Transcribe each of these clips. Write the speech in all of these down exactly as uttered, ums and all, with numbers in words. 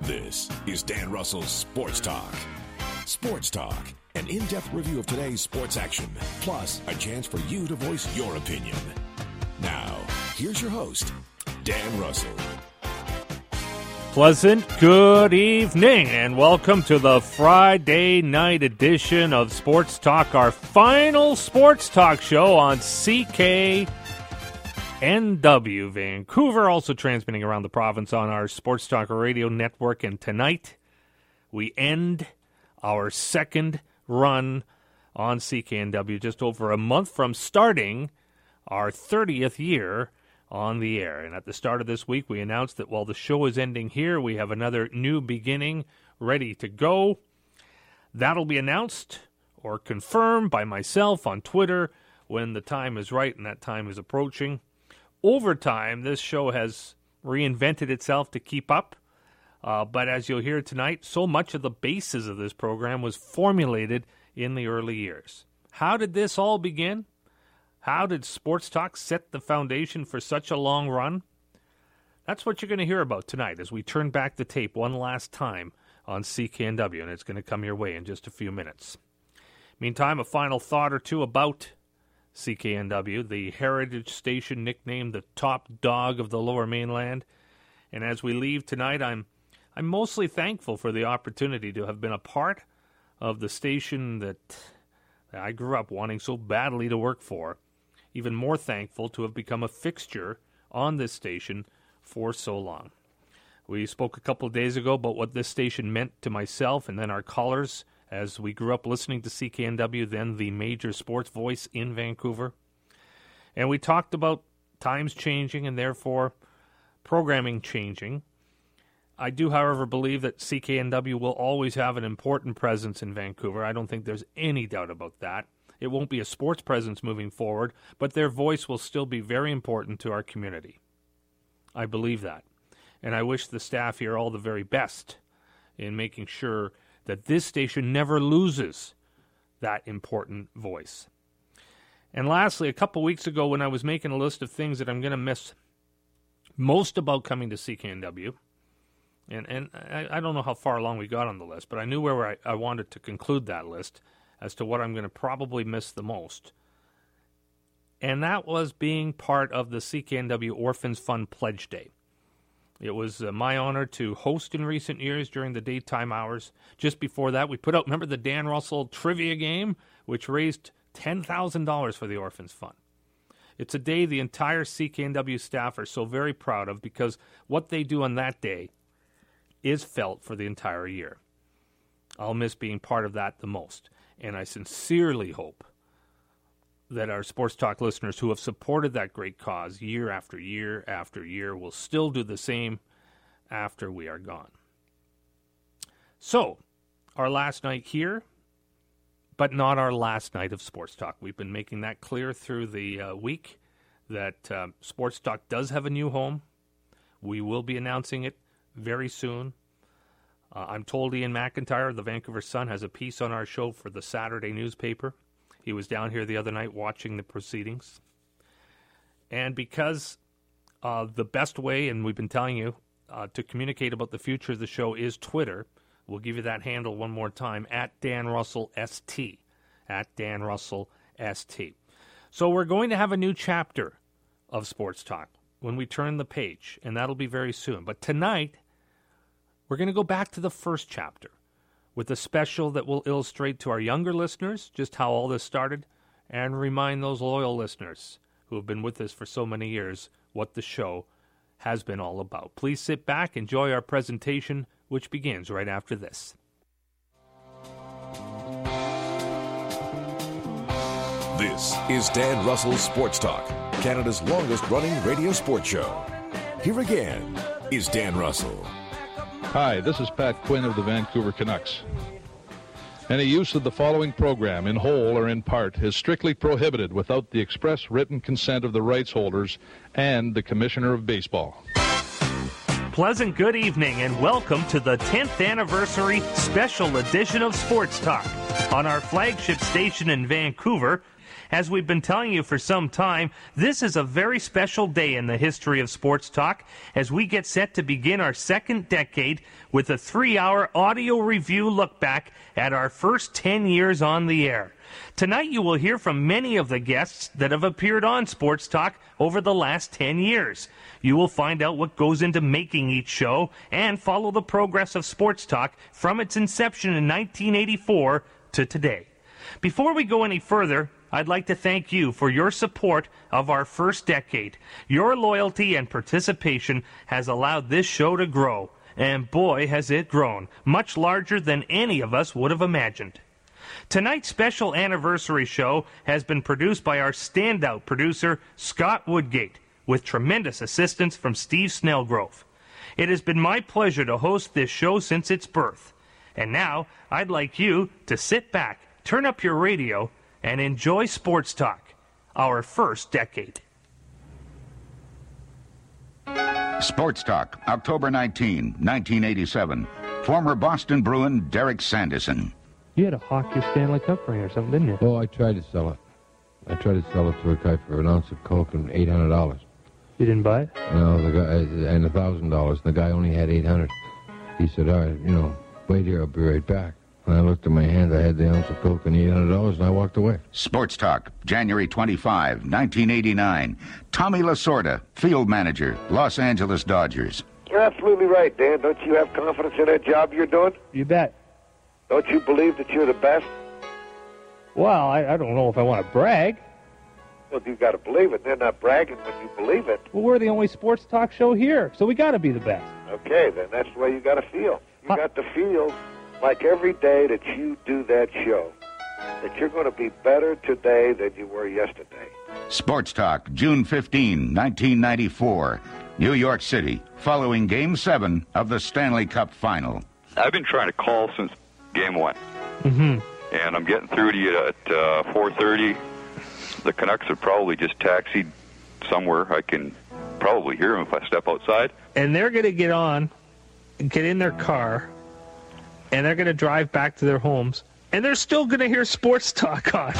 This is Dan Russell's Sports Talk. Sports Talk, an in-depth review of today's sports action, plus a chance for you to voice your opinion. Now, here's your host, Dan Russell. Pleasant good evening, and welcome to the Friday night edition of Sports Talk, our final Sports Talk show on C K N W Vancouver, also transmitting around the province on our Sports Talk radio network. And tonight, we end our second run on C K N W, just over a month from starting our thirtieth year on the air. And at the start of this week, we announced that while the show is ending here, we have another new beginning ready to go. That'll be announced or confirmed by myself on Twitter when the time is right, and that time is approaching. Over time, this show has reinvented itself to keep up. Uh, but as you'll hear tonight, so much of the basis of this program was formulated in the early years. How did this all begin? How did Sports Talk set the foundation for such a long run? That's what you're going to hear about tonight as we turn back the tape one last time on C K N W, and it's going to come your way in just a few minutes. Meantime, a final thought or two about C K N W, the heritage station nicknamed the top dog of the Lower Mainland. And as we leave tonight, I'm I'm mostly thankful for the opportunity to have been a part of the station that I grew up wanting so badly to work for. Even more thankful to have become a fixture on this station for so long. We spoke a couple of days ago about what this station meant to myself and then our callers as we grew up listening to C K N W, then the major sports voice in Vancouver. And we talked about times changing and therefore programming changing. I do, however, believe that C K N W will always have an important presence in Vancouver. I don't think there's any doubt about that. It won't be a sports presence moving forward, but their voice will still be very important to our community. I believe that. And I wish the staff here all the very best in making sure that this station never loses that important voice. And lastly, a couple weeks ago when I was making a list of things that I'm going to miss most about coming to C K N W, and, and I, I don't know how far along we got on the list, but I knew where I, I wanted to conclude that list as to what I'm going to probably miss the most. And that was being part of the C K N W Orphans Fund Pledge Day. It was uh, my honor to host in recent years during the daytime hours. Just before that, we put out, remember the Dan Russell trivia game, which raised ten thousand dollars for the Orphans Fund. It's a day the entire C K N W staff are so very proud of because what they do on that day is felt for the entire year. I'll miss being part of that the most. And I sincerely hope that our Sports Talk listeners who have supported that great cause year after year after year will still do the same after we are gone. So, our last night here, but not our last night of Sports Talk. We've been making that clear through the uh, week that uh, Sports Talk does have a new home. We will be announcing it very soon. Uh, I'm told Ian McIntyre of the Vancouver Sun has a piece on our show for the Saturday newspaper. He was down here the other night watching the proceedings. And because uh, the best way, and we've been telling you, uh, to communicate about the future of the show is Twitter, we'll give you that handle one more time, at Dan Russell S T, at Dan Russell S T. So we're going to have a new chapter of Sports Talk when we turn the page, and that'll be very soon. But tonight, we're going to go back to the first chapter with a special that will illustrate to our younger listeners just how all this started and remind those loyal listeners who have been with us for so many years what the show has been all about. Please sit back, enjoy our presentation, which begins right after this. This is Dan Russell's Sports Talk, Canada's longest-running radio sports show. Here again is Dan Russell. Hi, this is Pat Quinn of the Vancouver Canucks. Any use of the following program, in whole or in part, is strictly prohibited without the express written consent of the rights holders and the Commissioner of Baseball. Pleasant good evening and welcome to the tenth anniversary special edition of Sports Talk on our flagship station in Vancouver As we've been telling you for some time, this is a very special day in the history of Sports Talk as we get set to begin our second decade with a three-hour audio review look back at our first ten years on the air. Tonight you will hear from many of the guests that have appeared on Sports Talk over the last ten years. You will find out what goes into making each show and follow the progress of Sports Talk from its inception in nineteen eighty-four to today. Before we go any further, I'd like to thank you for your support of our first decade. Your loyalty and participation has allowed this show to grow, and boy has it grown, much larger than any of us would have imagined. Tonight's special anniversary show has been produced by our standout producer, Scott Woodgate, with tremendous assistance from Steve Snellgrove. It has been my pleasure to host this show since its birth. And now, I'd like you to sit back, turn up your radio, and enjoy Sports Talk, our first decade. Sports Talk, October nineteenth, nineteen eighty-seven. Former Boston Bruin Derek Sanderson. You had a Hockey Stanley Cup ring or something, didn't you? Oh, I tried to sell it. I tried to sell it to a guy for an ounce of coke and eight hundred dollars. You didn't buy it? No, the guy, and a thousand dollars. The guy only had eight hundred. He said, "All right, you know, wait here. I'll be right back." When I looked at my hand, I had the ounce of coke and eight hundred dollars, and I walked away. Sports Talk, January twenty-fifth, nineteen eighty-nine. Tommy Lasorda, field manager, Los Angeles Dodgers. You're absolutely right, Dan. Don't you have confidence in that job you're doing? You bet. Don't you believe that you're the best? Well, I, I don't know if I want to brag. Well, you got to believe it. They're not bragging when you believe it. Well, we're the only sports talk show here, so we got to be the best. Okay, then that's the way you got to feel. You Huh. got to feel like every day that you do that show, that you're going to be better today than you were yesterday. Sports Talk, June fifteenth, nineteen ninety-four. New York City, following Game seven of the Stanley Cup Final. I've been trying to call since Game one. Mm-hmm. And I'm getting through to you at uh, four thirty. The Canucks have probably just taxied somewhere. I can probably hear them if I step outside. And they're going to get on, get in their car, and they're going to drive back to their homes, and they're still going to hear Sports Talk on.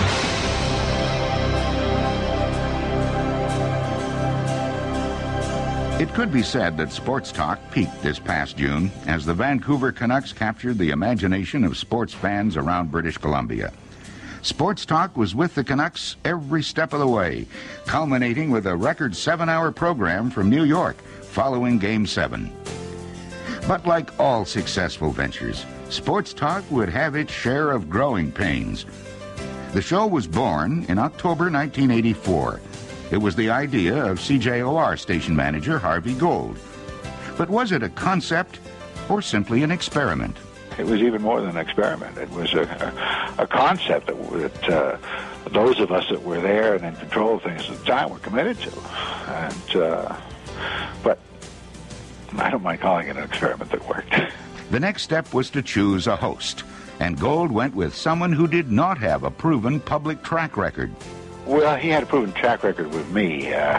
It could be said that Sports Talk peaked this past June as the Vancouver Canucks captured the imagination of sports fans around British Columbia. Sports Talk was with the Canucks every step of the way, culminating with a record seven-hour program from New York following Game seven. But like all successful ventures, Sports Talk would have its share of growing pains. The show was born in October nineteen eighty-four. It was the idea of C J O R station manager Harvey Gold. But was it a concept or simply an experiment? It was even more than an experiment. It was a, a, a concept that, that uh, those of us that were there and in control of things at the time were committed to. And uh, but I don't mind calling it an experiment that worked. The next step was to choose a host, and Gold went with someone who did not have a proven public track record. Well, he had a proven track record with me. Uh,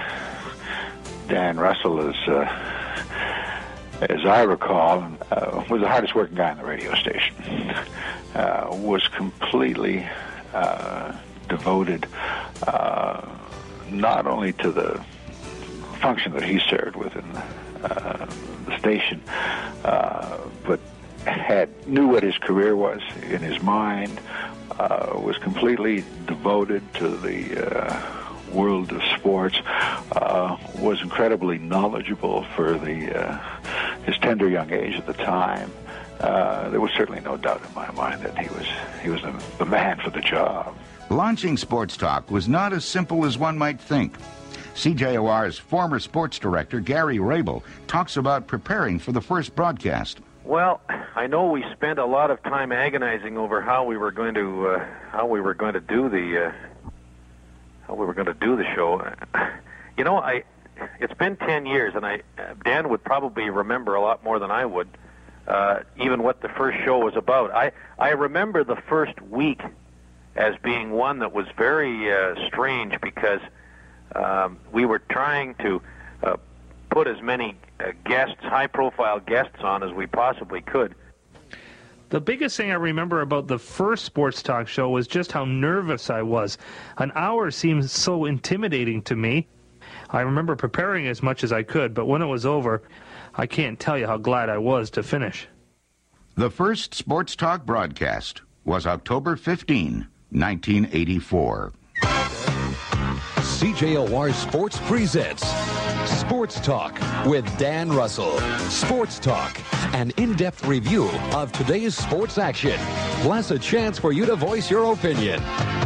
Dan Russell is, uh, as I recall, uh, was the hardest working guy on the radio station. Uh, was completely uh, devoted uh, not only to the function that he served within uh, the station, uh, but had knew what his career was in his mind. Uh, was completely devoted to the uh, world of sports, uh, was incredibly knowledgeable for the uh, his tender young age at the time. Uh, there was certainly no doubt in my mind that he was he was the, the man for the job. Launching Sports Talk was not as simple as one might think. C J O R's former sports director, Gary Rabel, talks about preparing for the first broadcast. Well, I know we spent a lot of time agonizing over how we were going to uh, how we were going to do the uh, how we were going to do the show. You know, I it's been ten years, and I Dan would probably remember a lot more than I would, uh, even what the first show was about. I I remember the first week as being one that was very uh, strange because um, we were trying to uh, put as many uh, guests, high-profile guests on as we possibly could. The biggest thing I remember about the first Sports Talk show was just how nervous I was. An hour seemed so intimidating to me. I remember preparing as much as I could, but when it was over, I can't tell you how glad I was to finish. The first Sports Talk broadcast was October fifteenth, nineteen eighty-four. C J O R Sports presents Sports Talk with Dan Russell. Sports Talk, an in-depth review of today's sports action, plus a chance for you to voice your opinion.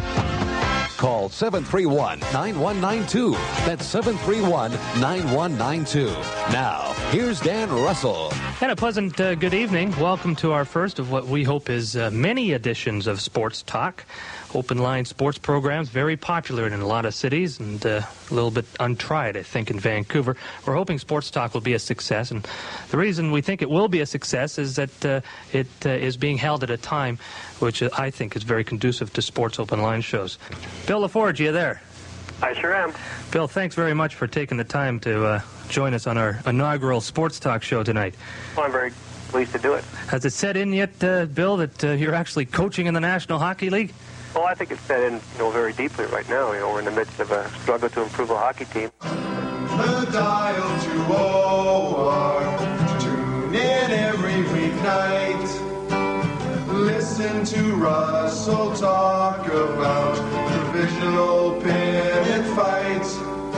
Call seven three one, nine one nine two. That's seven three one, nine one nine two. Now, here's Dan Russell. And a pleasant uh, good evening. Welcome to our first of what we hope is uh, many editions of Sports Talk. Open line sports programs, very popular in a lot of cities and uh, a little bit untried, I think, in Vancouver. We're hoping Sports Talk will be a success. And the reason we think it will be a success is that uh, it uh, is being held at a time which I think is very conducive to sports open line shows. Bill LaForge, you there? I sure am. Bill, thanks very much for taking the time to uh, join us on our inaugural Sports Talk show tonight. Well, I'm very pleased to do it. Has it set in yet, uh, Bill, that uh, you're actually coaching in the National Hockey League? Well, I think it's set in, you know, very deeply right now. You know, we're in the midst of a struggle to improve a hockey team. The dial to O R, tune in every weeknight. Listen to Russell talk about divisional pennant fights.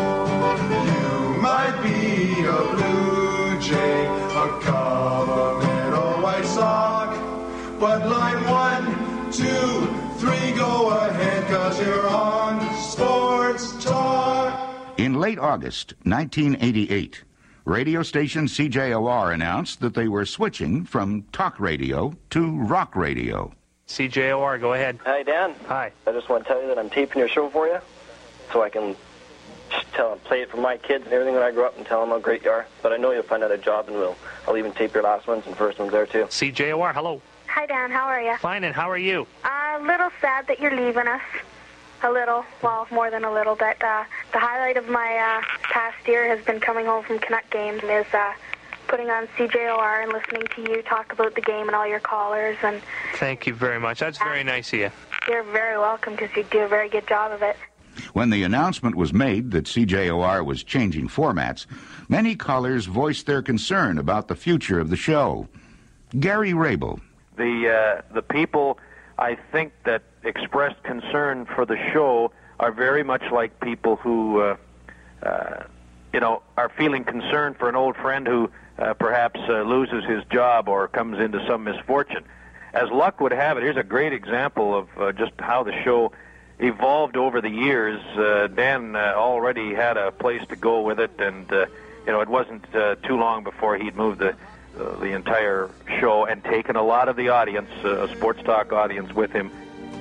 You might be a Blue Jay, a Covenant or White Sox, but line one, two, three, go ahead, cause you're on Sports Talk. In late August nineteen eighty-eight, radio station C J O R announced that they were switching from talk radio to rock radio. C J O R, go ahead. Hi, Dan. Hi. I just want to tell you that I'm taping your show for you so I can just tell play it for my kids and everything when I grow up and tell them how great you are. But I know you'll find out a job, and we'll, I'll even tape your last ones and first ones there, too. C J O R, hello. Hi, Dan. How are you? Fine, and how are you? Uh, a little sad that you're leaving us. A little. Well, more than a little. But uh, the highlight of my uh, past year has been coming home from Canuck games and is uh, putting on C J O R and listening to you talk about the game and all your callers. And thank you very much. That's very nice of you. You're very welcome because you do a very good job of it. When the announcement was made that C J O R was changing formats, many callers voiced their concern about the future of the show. Gary Rabel. The uh, the people, I think, that expressed concern for the show are very much like people who, uh, uh, you know, are feeling concerned for an old friend who uh, perhaps uh, loses his job or comes into some misfortune. As luck would have it, here's a great example of uh, just how the show evolved over the years. Uh, Dan uh, already had a place to go with it, and, uh, you know, it wasn't uh, too long before he'd moved the Uh, the entire show and taken a lot of the audience, uh, a Sports Talk audience, with him.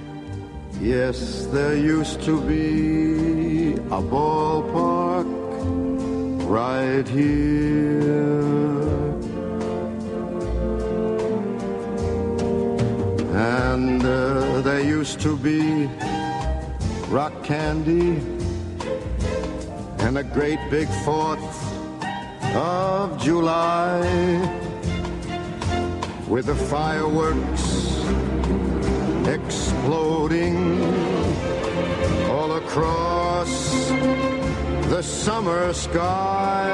Yes, there used to be a ballpark right here, and uh, there used to be rock candy and a great big fourth of July with the fireworks exploding all across the summer sky,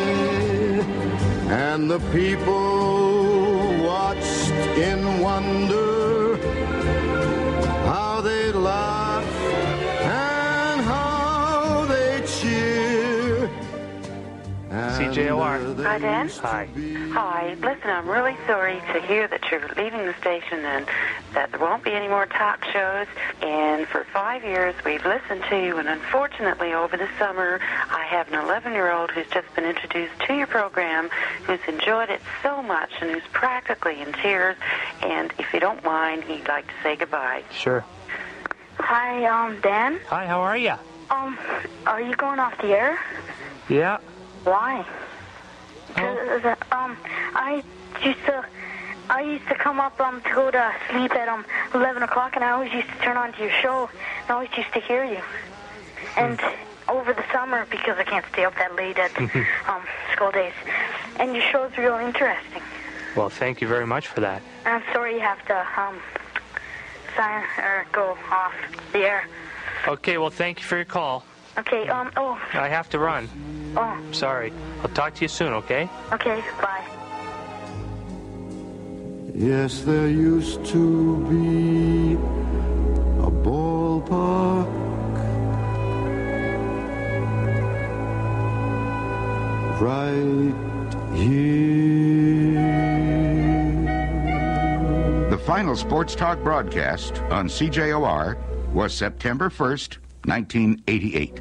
and the people watched in wonder how they laugh and how they cheer. C J O R. Hi, Dan. Hi. Hi. Listen, I'm really sorry to hear that you're leaving the station and that there won't be any more talk shows. And for five years, we've listened to you. And unfortunately, over the summer, I have an eleven-year-old who's just been introduced to your program, who's enjoyed it so much and who's practically in tears. And if you don't mind, he'd like to say goodbye. Sure. Hi, um, Dan. Hi, how are you? Um, are you going off the air? Yeah. Why? Oh. Um, I used to, I used to come up um to go to sleep at um eleven o'clock, and I always used to turn on to your show, and I always used to hear you. And mm. over the summer, because I can't stay up that late at um school days, and your show's real interesting. Well, thank you very much for that. I'm sorry you have to um, sign or go off the air. Okay, well, thank you for your call. Okay, um, oh. I have to run. Oh. Sorry. I'll talk to you soon, okay? Okay, bye. Yes, there used to be a ballpark right here. The final Sports Talk broadcast on C J O R was September first, nineteen eighty-eight.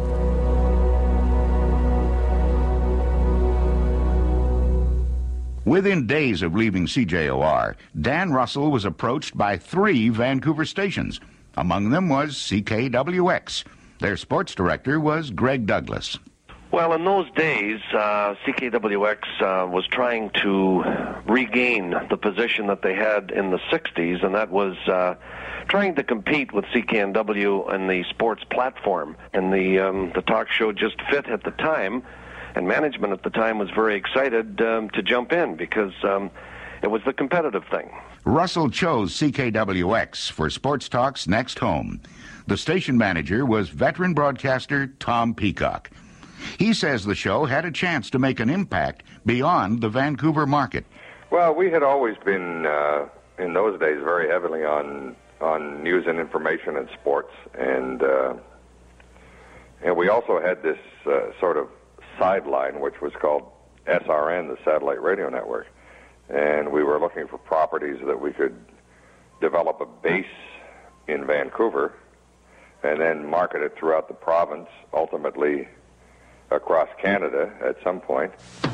Within days of leaving C J O R, Dan Russell was approached by three Vancouver stations. Among them was C K W X. Their sports director was Greg Douglas. Well, in those days, uh, C K W X uh, was trying to regain the position that they had in the sixties, and that was uh, trying to compete with C K N W and the sports platform. And the um, the talk show just fit at the time, and management at the time was very excited um, to jump in because um, it was the competitive thing. Russell chose C K W X for Sports Talk's next home. The station manager was veteran broadcaster Tom Peacock. He says the show had a chance to make an impact beyond the Vancouver market. Well, we had always been, uh, in those days, very heavily on on news and information and sports. And, uh, and we also had this uh, sort of sideline, which was called S R N, the Satellite Radio Network. And we were looking for properties that we could develop a base in Vancouver and then market it throughout the province, ultimately across Canada at some point.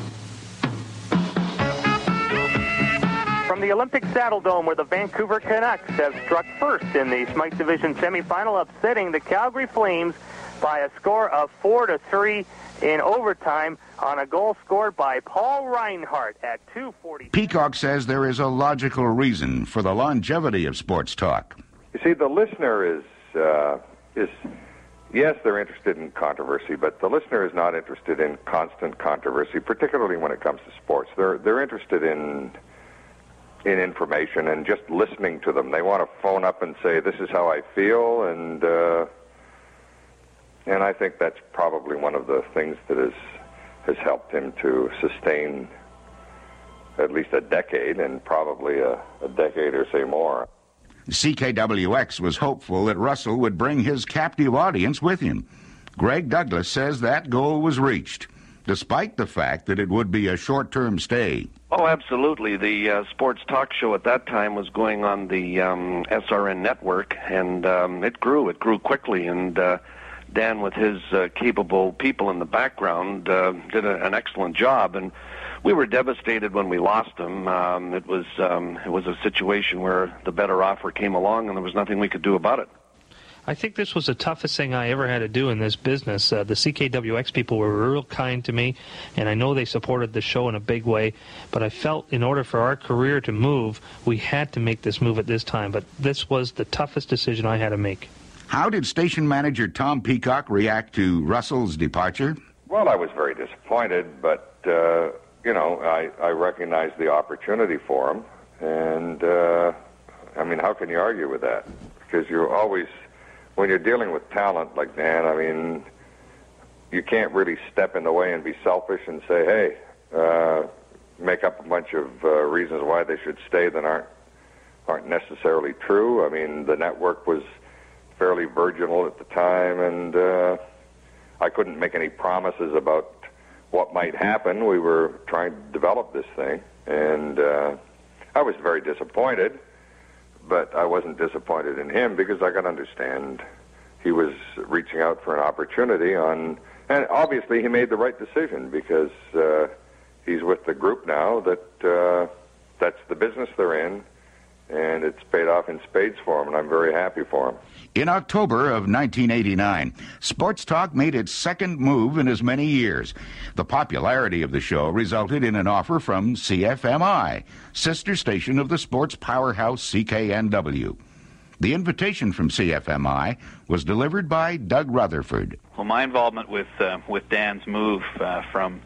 From the Olympic Saddle Dome, where the Vancouver Canucks have struck first in the Smythe Division semifinal, upsetting the Calgary Flames by a score of four to three in overtime on a goal scored by Paul Reinhardt at two forty. Peacock says there is a logical reason for the longevity of sports talk. You see, the listener is uh, is. Yes, they're interested in controversy, but the listener is not interested in constant controversy, particularly when it comes to sports. They're they're interested in in information and just listening to them. They want to phone up and say, "This is how I feel," and uh, and I think that's probably one of the things that has has helped him to sustain at least a decade, and probably a, a decade or say more. C K W X was hopeful that Russell would bring his captive audience with him. Greg Douglas says that goal was reached, despite the fact that it would be a short-term stay. Oh, absolutely. The uh, sports talk show at that time was going on the um, S R N network, and um, it grew. It grew quickly, and uh, Dan, with his uh, capable people in the background, uh, did a, an excellent job, and we were devastated when we lost him. Um, it was um, it was a situation where the better offer came along, and there was nothing we could do about it. I think this was the toughest thing I ever had to do in this business. Uh, the C K W X people were real kind to me, and I know they supported the show in a big way, but I felt in order for our career to move, we had to make this move at this time. But this was the toughest decision I had to make. How did station manager Tom Peacock react to Russell's departure? Well, I was very disappointed, but... Uh You know, I, I recognize the opportunity for him, and, uh, I mean, how can you argue with that? Because you're always, when you're dealing with talent like Dan, I mean, you can't really step in the way and be selfish and say, hey, uh, make up a bunch of uh, reasons why they should stay that aren't, aren't necessarily true. I mean, the network was fairly virginal at the time, and uh, I couldn't make any promises about what might happen. We were trying to develop this thing, and uh, I was very disappointed, but I wasn't disappointed in him because I could understand he was reaching out for an opportunity on, and obviously he made the right decision because uh, he's with the group now that uh, that's the business they're in, and it's paid off in spades for him, and I'm very happy for him. In October of nineteen eighty-nine, Sports Talk made its second move in as many years. The popularity of the show resulted in an offer from C F M I, sister station of the sports powerhouse C K N W. The invitation from C F M I was delivered by Doug Rutherford. Well, my involvement with uh, with Dan's move uh, from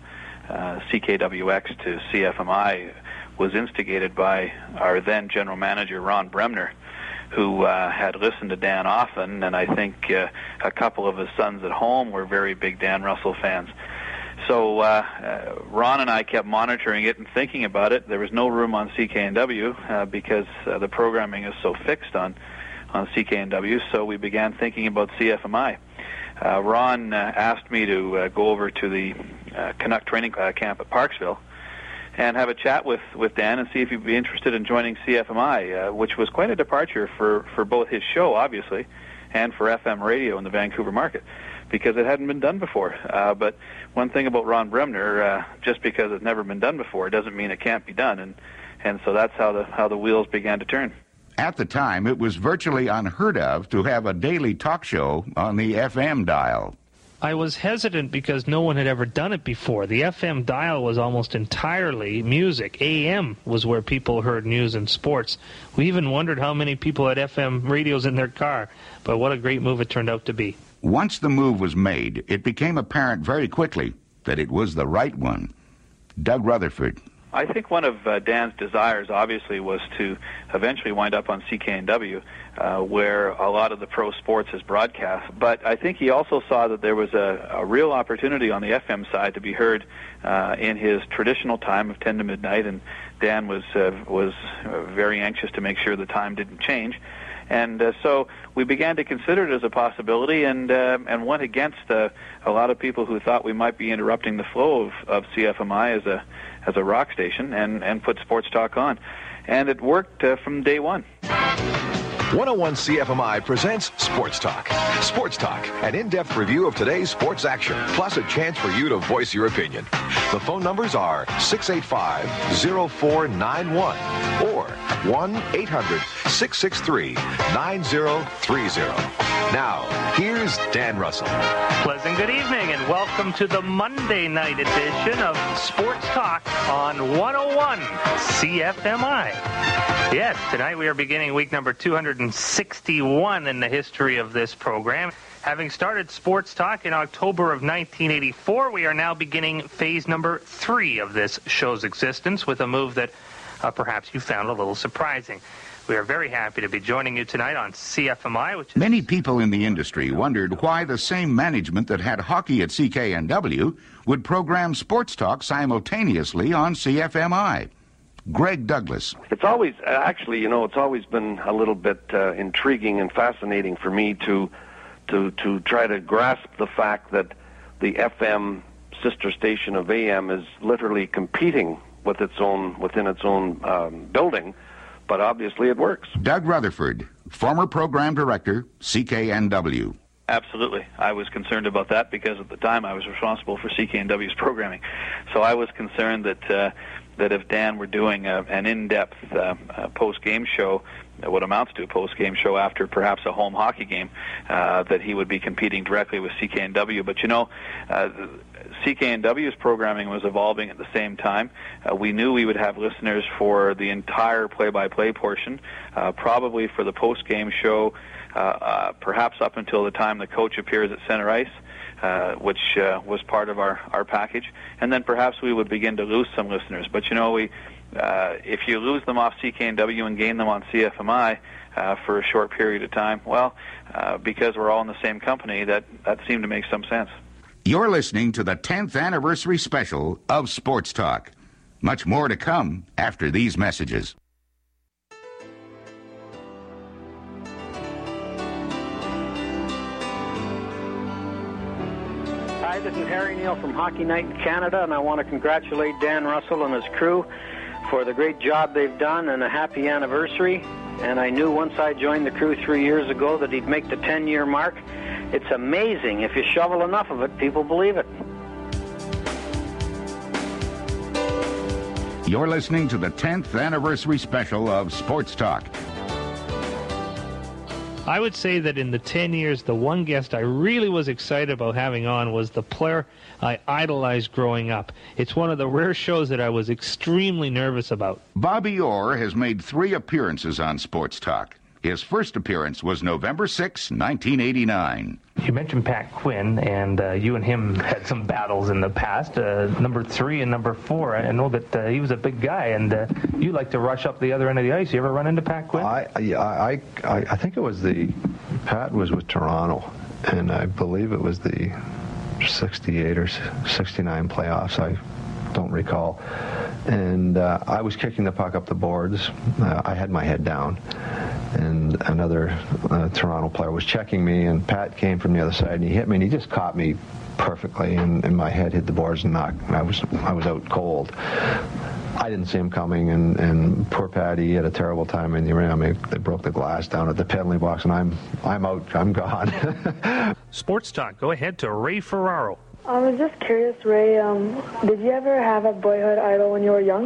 uh, C K W X to C F M I was instigated by our then general manager, Ron Bremner, who uh, had listened to Dan often, and I think uh, a couple of his sons at home were very big Dan Russell fans. So uh, uh, Ron and I kept monitoring it and thinking about it. There was no room on C K N W uh, because uh, the programming is so fixed on, on C K N W, so we began thinking about C F M I. Uh, Ron uh, asked me to uh, go over to the uh, Canuck training uh, camp at Parksville and have a chat with, with Dan and see if he'd be interested in joining C F M I, uh, which was quite a departure for, for both his show, obviously, and for F M radio in the Vancouver market, because it hadn't been done before. Uh, but one thing about Ron Bremner, uh, just because it's never been done before, doesn't mean it can't be done, and, and so that's how the, how the wheels began to turn. At the time, it was virtually unheard of to have a daily talk show on the F M dial. I was hesitant because no one had ever done it before. The F M dial was almost entirely music. A M was where people heard news and sports. We even wondered how many people had F M radios in their car, but what a great move it turned out to be. Once the move was made, it became apparent very quickly that it was the right one. Doug Rutherford. I think one of uh, Dan's desires, obviously, was to eventually wind up on C K N W, uh, where a lot of the pro sports is broadcast. But I think he also saw that there was a, a real opportunity on the F M side to be heard uh, in his traditional time of ten to midnight, and Dan was uh, was uh, very anxious to make sure the time didn't change. And uh, so we began to consider it as a possibility, and uh, and went against uh, a lot of people who thought we might be interrupting the flow of, of C F M I as a as a rock station, and, and put Sports Talk on. And it worked uh, from day one. one oh one C F M I presents Sports Talk. Sports Talk, an in-depth review of today's sports action, plus a chance for you to voice your opinion. The phone numbers are six eight five, oh four nine one or one eight hundred, six six three, nine oh three oh. Now, here's Dan Russell. Pleasant good evening, and welcome to the Monday night edition of Sports Talk on one oh one C F M I. Yes, tonight we are beginning week number two hundred sixty-one in the history of this program. Having started Sports Talk in October of nineteen eighty-four, we are now beginning phase number three of this show's existence with a move that uh, perhaps you found a little surprising. We are very happy to be joining you tonight on C F M I. Which is Many people in the industry wondered why the same management that had hockey at C K N W would program Sports Talk simultaneously on C F M I. Greg Douglas. It's always, actually, you know, it's always been a little bit uh, intriguing and fascinating for me to, to, to try to grasp the fact that the F M sister station of A M is literally competing with its own, within its own um, building, but obviously it works. Doug Rutherford, former program director, C K N W. Absolutely. I was concerned about that because at the time I was responsible for C K N W's programming. So I was concerned that uh, that if Dan were doing a, an in-depth uh, uh, post-game show, uh, what amounts to a post-game show after perhaps a home hockey game, uh, that he would be competing directly with C K N W. But, you know, uh, C K N W's programming was evolving at the same time. Uh, we knew we would have listeners for the entire play-by-play portion, uh, probably for the post-game show, uh, uh, perhaps up until the time the coach appears at center ice, uh, which uh, was part of our, our package. And then perhaps we would begin to lose some listeners. But, you know, we uh, if you lose them off C K N W and gain them on C F M I uh, for a short period of time, well, uh, because we're all in the same company, that, that seemed to make some sense. You're listening to the tenth anniversary special of Sports Talk. Much more to come after these messages. Hi, this is Harry Neal from Hockey Night in Canada, and I want to congratulate Dan Russell and his crew for the great job they've done and a happy anniversary. And I knew once I joined the crew three years ago that he'd make the ten-year mark. It's amazing. If you shovel enough of it, people believe it. You're listening to the tenth anniversary special of Sports Talk. I would say that in the ten years, the one guest I really was excited about having on was the player I idolized growing up. It's one of the rare shows that I was extremely nervous about. Bobby Orr has made three appearances on Sports Talk. His first appearance was November sixth, nineteen eighty-nine. You mentioned Pat Quinn, and uh, you and him had some battles in the past, uh, number three and number four. I know that uh, he was a big guy, and uh, you like to rush up the other end of the ice. You ever run into Pat Quinn? I, I, I, I think it was the, Pat was with Toronto, and I believe it was the sixty-eight or sixty-nine playoffs. I don't recall. And uh, I was kicking the puck up the boards. Uh, I had my head down. And another uh, Toronto player was checking me, and Pat came from the other side, and he hit me, and he just caught me perfectly, and, and my head hit the boards and knocked. I was I was out cold. I didn't see him coming, and, and poor Patty, he had a terrible time in the arena. I mean, they broke the glass down at the penalty box, and I'm I'm out. I'm gone. Sports Talk. Go ahead to Ray Ferraro. I was just curious, Ray, um, did you ever have a boyhood idol when you were young?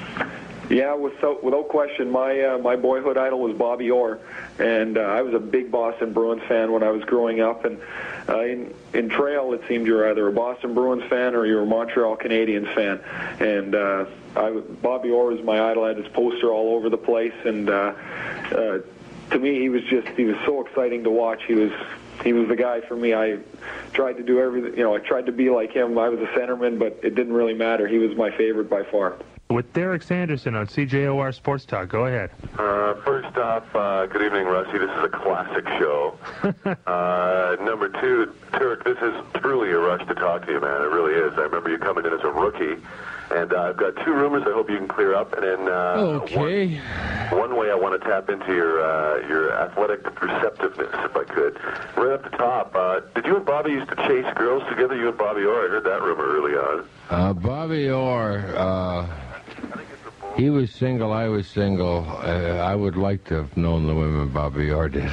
Yeah, without, without question, my uh, my boyhood idol was Bobby Orr, and uh, I was a big Boston Bruins fan when I was growing up. And uh, in in trail, it seemed you were either a Boston Bruins fan or you were a Montreal Canadiens fan. And uh, I, Bobby Orr was my idol. I had his poster all over the place, and uh, uh, to me, he was just he was so exciting to watch. He was. He was the guy for me. I tried to do everything, you know, I tried to be like him. I was a centerman, but it didn't really matter. He was my favorite by far. With Derek Sanderson on C J O R Sports Talk. Go ahead. Uh, first off, uh, good evening, Rusty. This is a classic show. uh, number two, Turk, this is truly a rush to talk to you, man. It really is. I remember you coming in as a rookie. And uh, I've got two rumors I hope you can clear up. And then uh, okay. one, one way I want to tap into your uh, your athletic perceptiveness, if I could. Right up the top, uh, did you and Bobby used to chase girls together, you and Bobby Orr? I heard that rumor early on. Uh, Bobby Orr, uh, he was single, I was single. Uh, I would like to have known the women Bobby Orr did.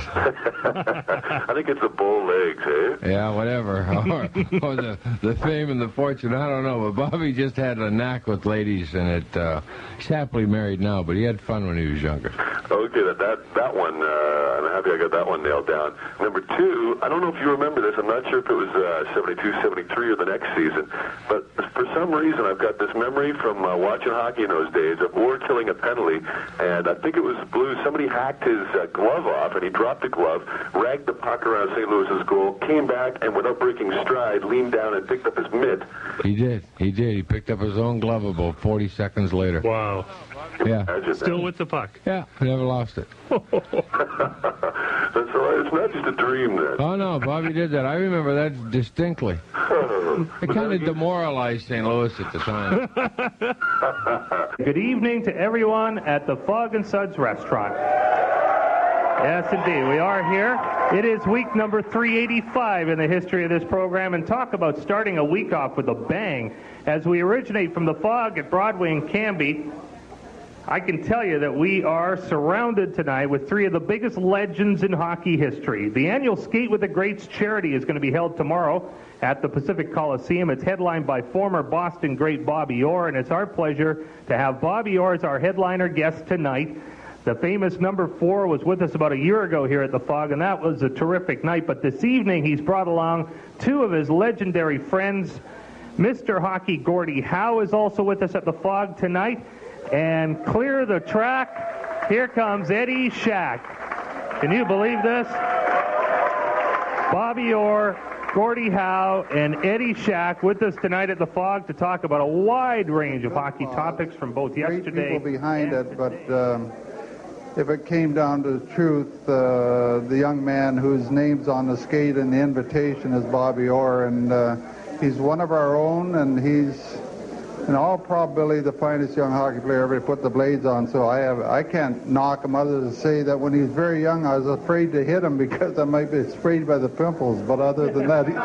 I think it's the bull legs, eh? Yeah, whatever. or or the, the fame and the fortune, I don't know. But Bobby just had a knack with ladies, and it, uh, he's happily married now, but he had fun when he was younger. Okay, that that, that one, uh, I'm happy I got that one nailed down. Number two, I don't know if you remember this. I'm not sure if it was uh, seventy-two, seventy-three or the next season, but for some reason I've got this memory from uh, watching hockey in those days of Orr killing a penalty, and I think it was the Blues. Somebody hacked his uh, glove off, and he dropped the glove, ragged the puck around Saint Louis's goal, came back, and without breaking stride, leaned down and picked up his mitt. He did. He did. He picked up his own glove about forty seconds later. Wow. Yeah. Still with the puck. Yeah, I never lost it. That's all right. It's not just a dream, then. Oh, no, Bobby did that. I remember that distinctly. It kind of demoralized Saint Louis at the time. Good evening to everyone at the Fog and Suds restaurant. Yes, indeed. We are here. It is week number three eighty-five in the history of this program, and talk about starting a week off with a bang. As we originate from the Fog at Broadway and Canby, I can tell you that we are surrounded tonight with three of the biggest legends in hockey history. The annual Skate with the Greats charity is going to be held tomorrow at the Pacific Coliseum. It's headlined by former Boston great Bobby Orr, and it's our pleasure to have Bobby Orr as our headliner guest tonight. The famous number four was with us about a year ago here at the Fog, and that was a terrific night. But this evening he's brought along two of his legendary friends. Mister Hockey Gordie Howe is also with us at the Fog tonight. And clear the track. Here comes Eddie Shack. Can you believe this? Bobby Orr, Gordie Howe, and Eddie Shack with us tonight at the Fog to talk about a wide range of hockey topics from both yesterday. Great people behind it, but um, if it came down to the truth, uh, the young man whose name's on the skate and the invitation is Bobby Orr, and uh, he's one of our own, and he's in all probability the finest young hockey player ever put the blades on. So I have I can't knock him other than to say that when he was very young I was afraid to hit him because I might be sprayed by the pimples. But other than that, he...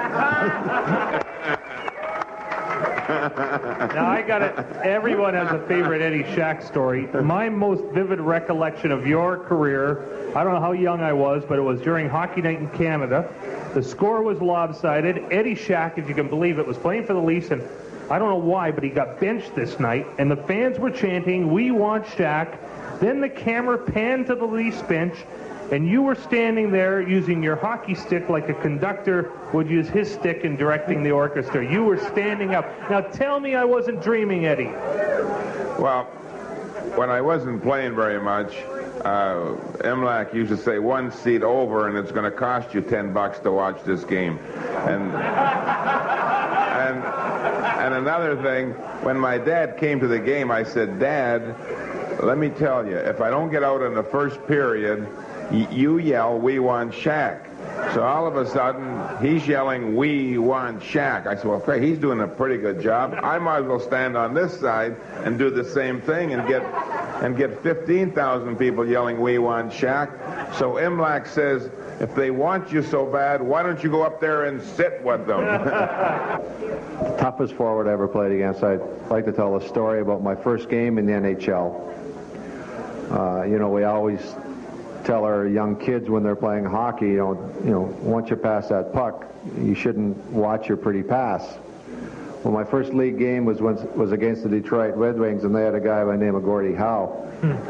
Now I got it. Everyone has a favorite Eddie Shack story. My most vivid recollection of your career, I don't know how young I was, but it was during Hockey Night in Canada. The score was lopsided. Eddie Shack, if you can believe it, was playing for the Leafs, and I don't know why, but he got benched this night, and the fans were chanting, "We want Shaq." Then the camera panned to the Leafs bench, and you were standing there using your hockey stick like a conductor would use his stick in directing the orchestra. You were standing up. Now tell me I wasn't dreaming, Eddie. Well, when I wasn't playing very much, uh, M L A C used to say one seat over, and it's going to cost you ten bucks to watch this game. And and and another thing, when my dad came to the game, I said, Dad, let me tell you, if I don't get out in the first period, y- you yell, we want Shaq. So all of a sudden, he's yelling, we want Shaq. I said, well, Craig, he's doing a pretty good job. I might as well stand on this side and do the same thing and get and get fifteen thousand people yelling, we want Shaq. So M L A C says, if they want you so bad, why don't you go up there and sit with them? Toughest forward I ever played against. I'd like to tell a story about my first game in the N H L. Uh, you know, we always tell our young kids when they're playing hockey, you know, you know, once you pass that puck, you shouldn't watch your pretty pass. Well, my first league game was when, was against the Detroit Red Wings, and they had a guy by the name of Gordie Howe.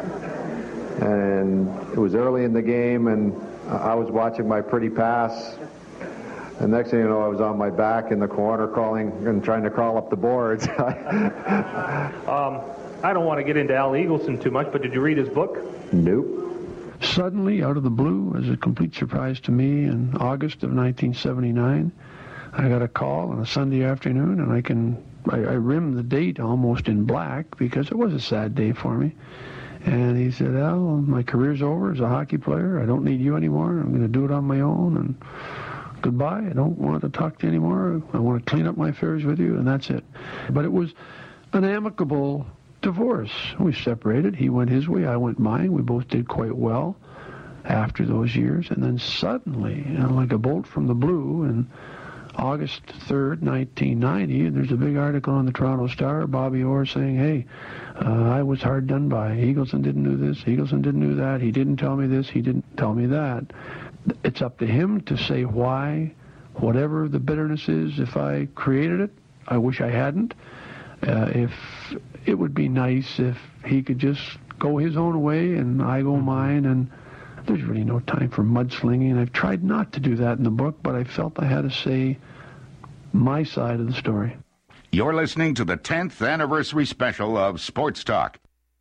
And it was early in the game, and I was watching my pretty pass. And next thing you know, I was on my back in the corner calling and trying to crawl up the boards. um, I don't want to get into Al Eagleson too much, but did you read his book? Nope. Suddenly, out of the blue, as a complete surprise to me, in August of nineteen seventy-nine, I got a call on a Sunday afternoon, and I can I, I rimmed the date almost in black because it was a sad day for me. And he said, Al, my career's over as a hockey player. I don't need you anymore. I'm going to do it on my own, and goodbye. I don't want to talk to you anymore. I want to clean up my affairs with you, and that's it. But it was an amicable divorce. We separated. He went his way, I went mine. We both did quite well after those years. And then suddenly, you know, like a bolt from the blue, in August third, nineteen ninety, and there's a big article on the Toronto Star, Bobby Orr saying, hey, uh, I was hard done by. Eagleson didn't do this. Eagleson didn't do that. He didn't tell me this. He didn't tell me that. It's up to him to say why, whatever the bitterness is. If I created it, I wish I hadn't. Uh, if it would be nice if he could just go his own way and I go mine, and there's really no time for mudslinging. And I've tried not to do that in the book, but I felt I had to say my side of the story. You're listening to the tenth anniversary special of Sports Talk.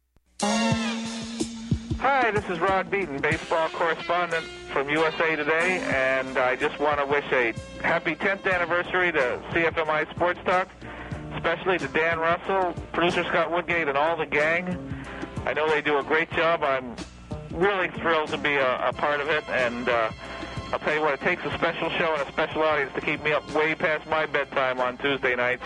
Hi, this is Rod Beaton, baseball correspondent from U S A Today, and I just want to wish a happy tenth anniversary to C F M I Sports Talk, especially to Dan Russell, producer Scott Woodgate, and all the gang. I know they do a great job. I'm really thrilled to be a, a part of it, and uh, I'll tell you what, it takes a special show and a special audience to keep me up way past my bedtime on Tuesday nights.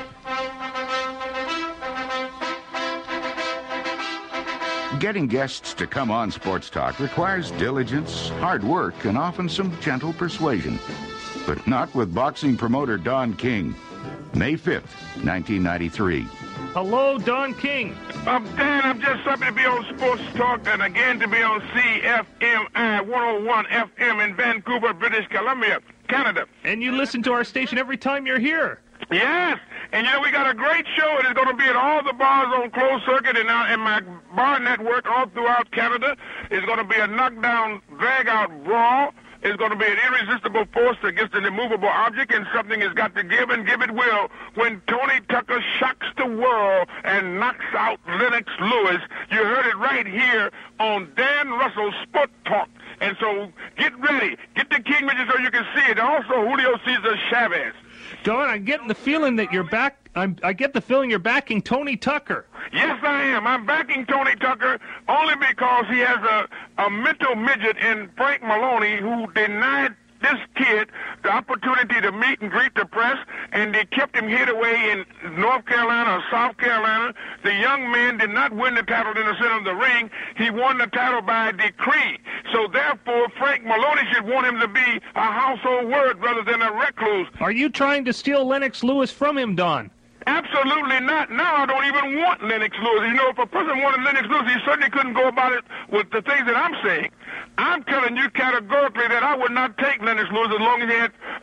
Getting guests to come on Sports Talk requires diligence, hard work, and often some gentle persuasion. But not with boxing promoter Don King. May fifth, nineteen ninety-three. Hello, Don King. I'm Dan. I'm just happy to be on Sports Talk and again to be on C F M I one oh one F M in Vancouver, British Columbia, Canada. And you listen to our station every time you're here. Yes, and you know, we got a great show. It is going to be at all the bars on closed circuit and uh, in my bar network all throughout Canada. It's going to be a knockdown, drag-out brawl. It's going to be an irresistible force against an immovable object, and something has got to give, and give it will, when Tony Tucker shocks the world and knocks out Lennox Lewis. You heard it right here on Dan Russell Sport Talk. And so get ready. Get the King Richard so you can see it. Also, Julio Cesar Chavez. Don, I'm getting the feeling that you're back. I'm, I get the feeling you're backing Tony Tucker. Yes, I am. I'm backing Tony Tucker only because he has a, a mental midget in Frank Maloney who denied this kid the opportunity to meet and greet the press, and they kept him hid away in North Carolina or South Carolina. The young man did not win the title in the center of the ring. He won the title by decree. So therefore, Frank Maloney should want him to be a household word rather than a recluse. Are you trying to steal Lennox Lewis from him, Don? Absolutely not. Now I don't even want Lennox Lewis. You know, if a person wanted Lennox Lewis, he certainly couldn't go about it with the things that I'm saying. I'm telling you categorically that I would not take Lennox Lewis as long as he had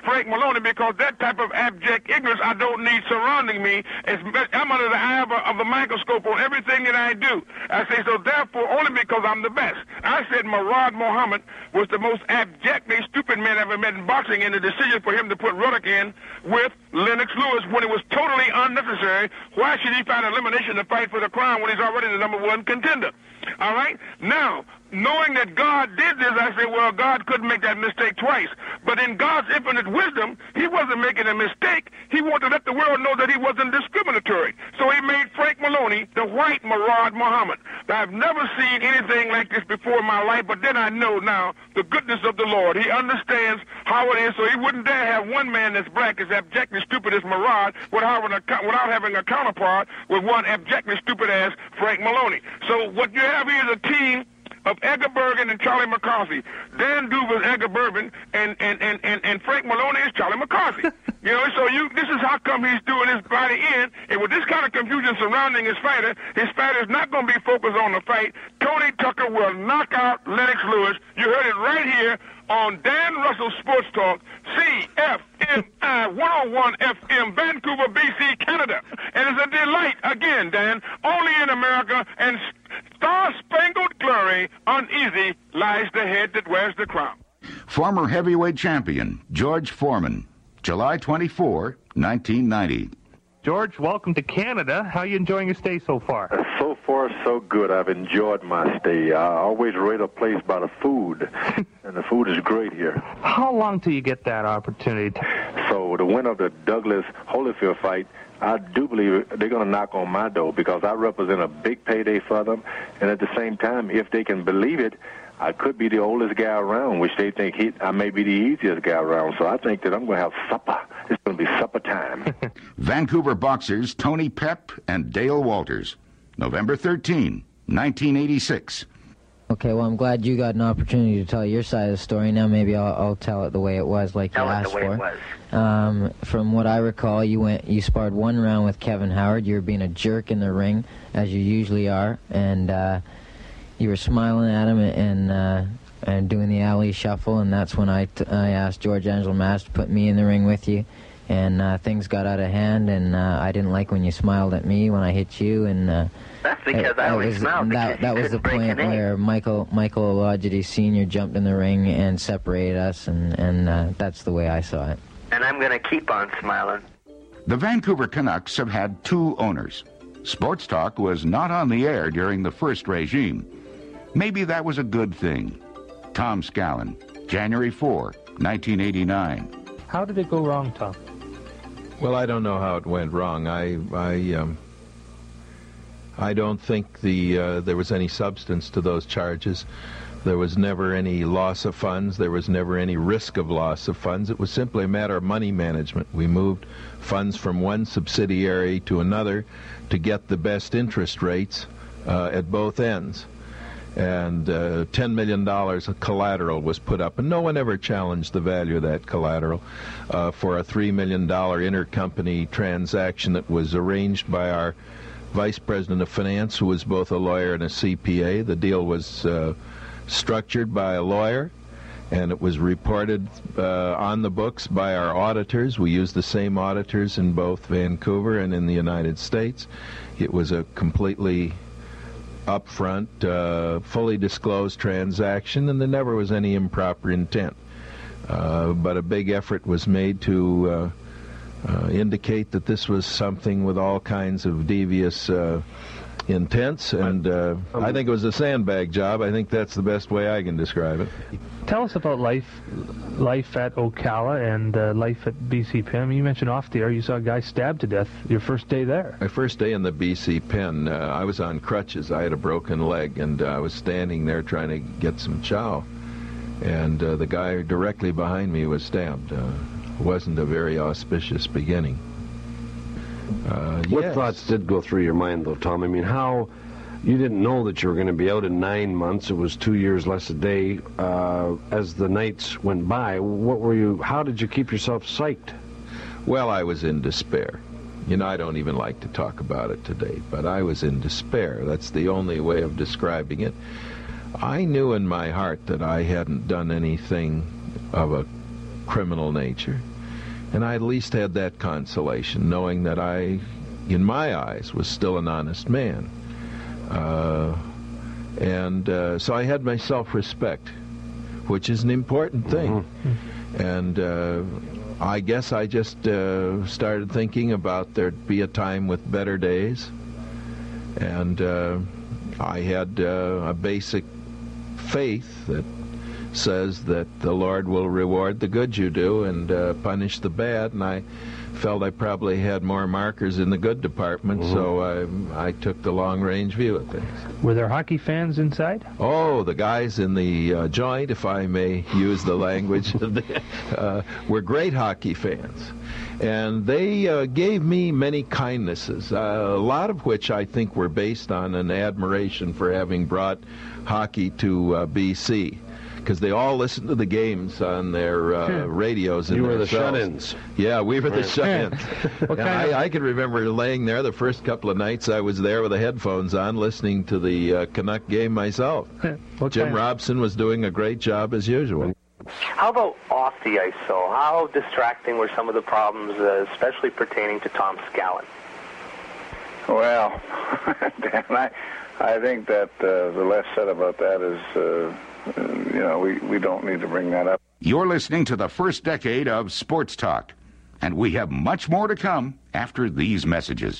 Frank Maloney, because that type of abject ignorance I don't need surrounding me. It's, I'm under the eye of, a, of the microscope on everything that I do. I say, so therefore, only because I'm the best. I said Murad Muhammad was the most abjectly stupid man I ever met in boxing, and the decision for him to put Ruddock in with Lennox Lewis when it was totally unnecessary. Why should he find elimination to fight for the crown when he's already the number one contender? All right? Now, knowing that God did this, I say, well, God couldn't make that mistake twice. But in God's infinite wisdom, he wasn't making a mistake. He wanted to let the world know that he wasn't discriminatory. So he made Frank Maloney the white Murad Muhammad. Now, I've never seen anything like this before in my life, but then I know now the goodness of the Lord. He understands how it is, so he wouldn't dare have one man that's black as abjectly stupid as Murad without having a, without having a counterpart with one abjectly stupid as Frank Maloney. So what you have here is a team of Edgar Bergen and Charlie McCarthy. Dan Duva is Edgar Bergen, and, and, and, and, and Frank Maloney is Charlie McCarthy. You know, so you this is how come he's doing his body in, and with this kind of confusion surrounding his fighter, his fighter is not going to be focused on the fight. Tony Tucker will knock out Lennox Lewis. You heard it right here on Dan Russell Sports Talk, C F M I one oh one F M, Vancouver, B C, Canada. And it's a delight, again, Dan, only in America, and star-spangled glory, uneasy lies the head that wears the crown. Former heavyweight champion George Foreman, July twenty-fourth, nineteen ninety. George, welcome to Canada. How are you enjoying your stay so far? So far, so good. I've enjoyed my stay. I always rate a place by the food, and the food is great here. How long till you get that opportunity? So the winner of the Douglas Holyfield fight, I do believe they're going to knock on my door because I represent a big payday for them, and at the same time, if they can believe it, I could be the oldest guy around, which they think he, I may be the easiest guy around. So I think that I'm going to have supper. It's going to be supper time. Vancouver boxers Tony Pep and Dale Walters, November thirteenth, nineteen eighty-six. Okay, well, I'm glad you got an opportunity to tell your side of the story. Now maybe I'll, I'll tell it the way it was, like tell you asked it the way for. It was. Um, from what I recall, you went, you sparred one round with Kevin Howard. You were being a jerk in the ring, as you usually are, and uh, you were smiling at him and uh, and doing the alley shuffle. And that's when I, t I asked George Angelo Mass to put me in the ring with you. And uh, things got out of hand, and uh, I didn't like when you smiled at me when I hit you. And uh, that's because it, I always was, smiled. That, that was the point where Michael Michael Olajide Senior jumped in the ring and separated us, and and uh, that's the way I saw it. And I'm going to keep on smiling. The Vancouver Canucks have had two owners. Sports Talk was not on the air during the first regime. Maybe that was a good thing. Tom Scallon, January fourth, nineteen eighty-nine. How did it go wrong, Tom? Well, I don't know how it went wrong. I I um, I don't think the uh, there was any substance to those charges. There was never any loss of funds. There was never any risk of loss of funds. It was simply a matter of money management. We moved funds from one subsidiary to another to get the best interest rates uh, at both ends. And uh, ten million dollars of collateral was put up, and no one ever challenged the value of that collateral uh, for a three million dollar intercompany transaction that was arranged by our vice president of finance, who was both a lawyer and a C P A. The deal was uh, structured by a lawyer, and it was reported uh, on the books by our auditors. We used the same auditors in both Vancouver and in the United States. It was a completely upfront, uh, fully disclosed transaction, and there never was any improper intent. Uh, but a big effort was made to uh, uh, indicate that this was something with all kinds of devious uh, intents, and uh, I think it was a sandbag job. I think that's the best way I can describe it. Tell us about life life at Ocala and uh, life at B C P. I mean, you mentioned off the air you saw a guy stabbed to death your first day there. My first day in the B C pen, uh, I was on crutches. I had a broken leg, and uh, I was standing there trying to get some chow. And uh, the guy directly behind me was stabbed. Uh, it wasn't a very auspicious beginning. Uh, what yes. thoughts did go through your mind, though, Tom? I mean, how... You didn't know that you were going to be out in nine months. It was two years less a day. Uh, as the nights went by, what were you? How did you keep yourself psyched? Well, I was in despair. You know, I don't even like to talk about it today, but I was in despair. That's the only way of describing it. I knew in my heart that I hadn't done anything of a criminal nature. And I at least had that consolation, knowing that I, in my eyes, was still an honest man. Uh, and uh, so I had my self-respect, which is an important thing. Mm-hmm. And uh, I guess I just uh, started thinking about there'd be a time with better days. And uh, I had uh, a basic faith that says that the Lord will reward the good you do and uh, punish the bad, and I felt I probably had more markers in the good department, mm-hmm. so I, I took the long-range view of things. Were there hockey fans inside? Oh, the guys in the uh, joint, if I may use the language, uh, were great hockey fans. And they uh, gave me many kindnesses, uh, a lot of which I think were based on an admiration for having brought hockey to uh, B C, because they all listened to the games on their uh, radios. You were the shut-ins. Yeah, we were the shut-ins. And I, I can remember laying there the first couple of nights I was there with the headphones on, listening to the uh, Canuck game myself. Jim Robson was doing a great job as usual. How about off the ice, though? How distracting were some of the problems, uh, especially pertaining to Tom Scallon? Well, Dan, I, I think that uh, the less said about that is, uh, you know, we, we don't need to bring that up. You're listening to the first decade of Sports Talk, and we have much more to come after these messages.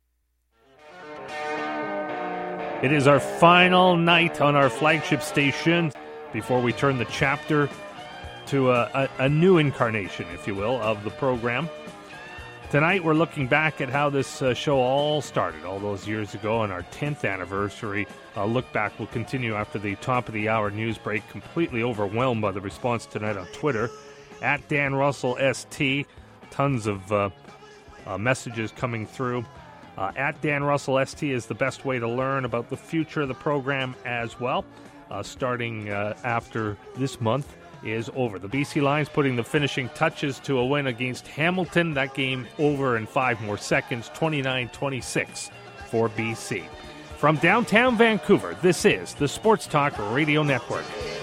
It is our final night on our flagship station before we turn the chapter to a, a, a new incarnation, if you will, of the program. Tonight we're looking back at how this uh, show all started all those years ago on our tenth anniversary. A look back will continue after the top of the hour news break, completely overwhelmed by the response tonight on Twitter. At Dan Russell S T, tons of uh, uh, messages coming through. Uh, at Dan Russell S T is the best way to learn about the future of the program as well. Uh, starting uh, after this month is over. The B C Lions putting the finishing touches to a win against Hamilton. That game over in five more seconds, twenty-nine twenty-six for B C. From downtown Vancouver, this is the Sports Talk Radio Network.